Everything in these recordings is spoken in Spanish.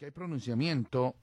que hay pronunciamiento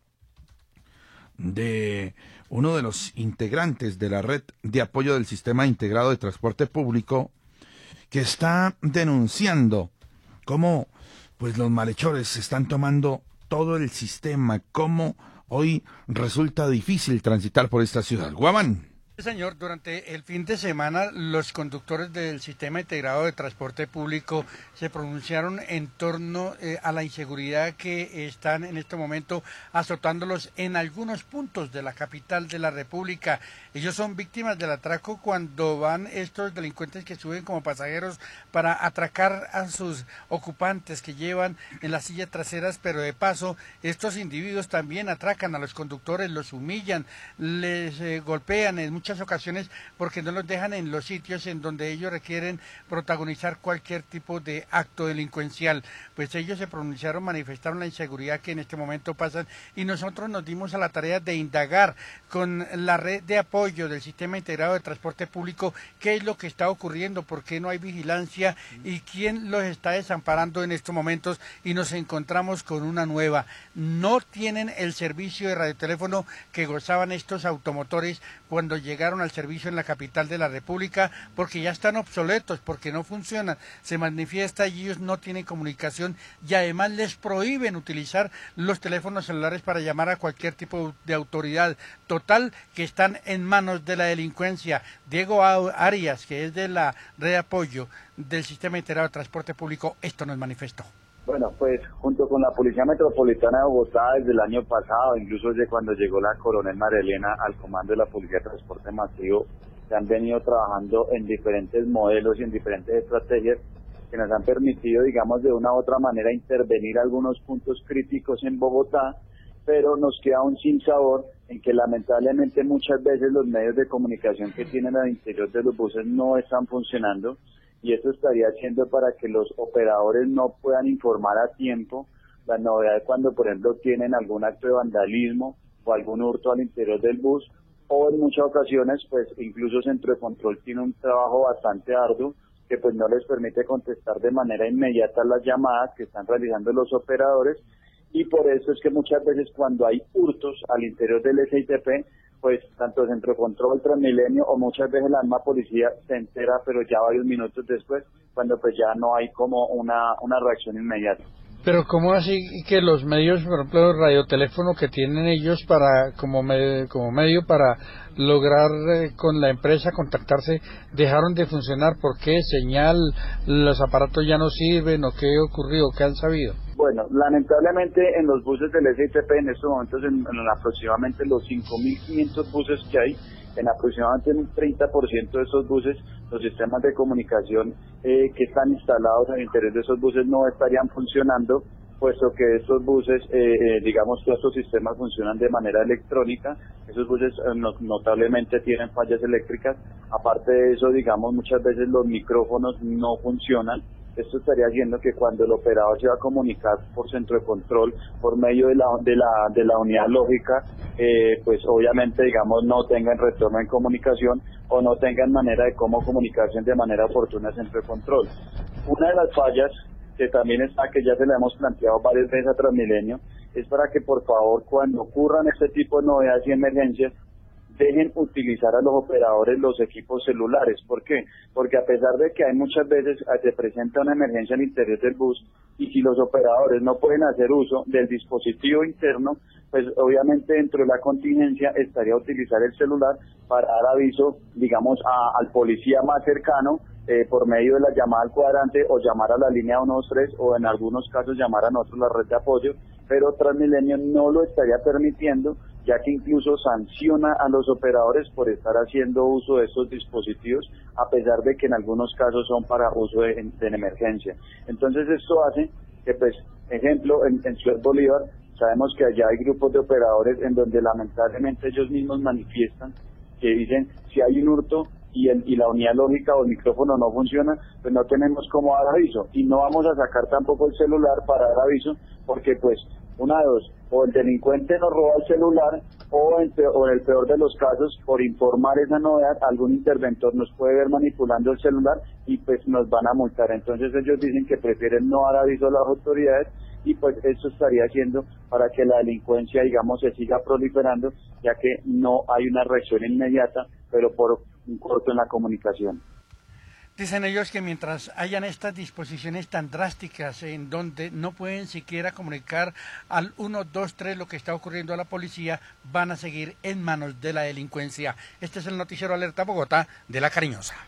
de uno de los integrantes de la red de apoyo del Sistema Integrado de Transporte Público, que está denunciando cómo pues los malhechores están tomando todo el sistema, cómo hoy resulta difícil transitar por esta ciudad. Guamán. Señor, durante el fin de semana los conductores del Sistema Integrado de Transporte Público se pronunciaron en torno a la inseguridad que están en este momento azotándolos en algunos puntos de la capital de la República. Ellos son víctimas del atraco cuando van estos delincuentes que suben como pasajeros para atracar a sus ocupantes que llevan en las sillas traseras, pero de paso estos individuos también atracan a los conductores, los humillan, les golpean en muchas ocasiones porque no los dejan en los sitios en donde ellos requieren protagonizar cualquier tipo de acto delincuencial. Pues ellos se pronunciaron, manifestaron la inseguridad que en este momento pasan y nosotros nos dimos a la tarea de indagar con la red de apoyo del Sistema Integrado de Transporte Público qué es lo que está ocurriendo, por qué no hay vigilancia y quién los está desamparando en estos momentos, y nos encontramos con una nueva. No tienen el servicio de radioteléfono que gozaban estos automotores cuando llegaron al servicio en la capital de la República, porque ya están obsoletos, porque no funcionan, se manifiesta y ellos no tienen comunicación y además les prohíben utilizar los teléfonos celulares para llamar a cualquier tipo de autoridad. Total, que están en manos de la delincuencia. Diego Arias, que es de la red de apoyo del Sistema Integrado de Transporte Público, esto nos manifestó. Bueno, pues junto con la Policía Metropolitana de Bogotá desde el año pasado, incluso desde cuando llegó la coronel María Elena al comando de la Policía de Transporte Masivo, se han venido trabajando en diferentes modelos y en diferentes estrategias que nos han permitido, digamos, de una u otra manera intervenir algunos puntos críticos en Bogotá, pero nos queda un sinsabor en que lamentablemente muchas veces los medios de comunicación que tienen al interior de los buses no están funcionando, y eso estaría haciendo para que los operadores no puedan informar a tiempo las novedades cuando, por ejemplo, tienen algún acto de vandalismo o algún hurto al interior del bus, o en muchas ocasiones, pues incluso Centro de Control tiene un trabajo bastante arduo que pues no les permite contestar de manera inmediata las llamadas que están realizando los operadores, y por eso es que muchas veces cuando hay hurtos al interior del SITP, pues tanto Centro de Control, Transmilenio o muchas veces la misma policía se entera, pero ya varios minutos después, cuando pues ya no hay como una reacción inmediata. Pero ¿cómo así que los medios, por ejemplo, el radioteléfono que tienen ellos para como medio para lograr con la empresa contactarse, dejaron de funcionar? ¿Por qué? ¿Señal? ¿Los aparatos ya no sirven? ¿O qué ocurrió? ¿Qué han sabido? Bueno, lamentablemente en los buses del SITP en estos momentos, en aproximadamente los 5.500 buses que hay, en aproximadamente un 30% de esos buses, los sistemas de comunicación que están instalados al interior de esos buses no estarían funcionando, puesto que estos buses, digamos, todos estos sistemas funcionan de manera electrónica. Esos buses notablemente tienen fallas eléctricas. Aparte de eso, digamos, muchas veces los micrófonos no funcionan. Esto estaría haciendo que cuando el operador se va a comunicar por Centro de Control, por medio de la unidad lógica, pues obviamente, digamos, no tengan retorno en comunicación o no tengan manera de cómo comunicarse de manera oportuna a Centro de Control. Una de las fallas que también está, que ya se le hemos planteado varias veces a Transmilenio, es para que por favor cuando ocurran este tipo de novedades y emergencias, dejen utilizar a los operadores los equipos celulares. ¿Por qué? Porque a pesar de que hay muchas veces se presenta una emergencia al interior del bus, y si los operadores no pueden hacer uso del dispositivo interno, pues obviamente dentro de la contingencia estaría utilizar el celular para dar aviso, digamos, al policía más cercano, por medio de la llamada al cuadrante, o llamar a la línea 123, o en algunos casos llamar a nosotros la red de apoyo, pero Transmilenio no lo estaría permitiendo, ya que incluso sanciona a los operadores por estar haciendo uso de estos dispositivos, a pesar de que en algunos casos son para uso de emergencia. Entonces esto hace que, pues, ejemplo, en Ciudad Bolívar, sabemos que allá hay grupos de operadores en donde lamentablemente ellos mismos manifiestan que dicen, si hay un hurto y la unidad lógica o el micrófono no funciona, pues no tenemos cómo dar aviso, y no vamos a sacar tampoco el celular para dar aviso, porque pues una de dos, o el delincuente nos roba el celular, o en el peor de los casos, por informar esa novedad, algún interventor nos puede ver manipulando el celular y pues nos van a multar. Entonces ellos dicen que prefieren no dar aviso a las autoridades y pues esto estaría haciendo para que la delincuencia, digamos, se siga proliferando, ya que no hay una reacción inmediata, pero por un corto en la comunicación. Dicen ellos que mientras hayan estas disposiciones tan drásticas en donde no pueden siquiera comunicar al 123 lo que está ocurriendo a la policía, van a seguir en manos de la delincuencia. Este es el noticiero Alerta Bogotá de La Cariñosa.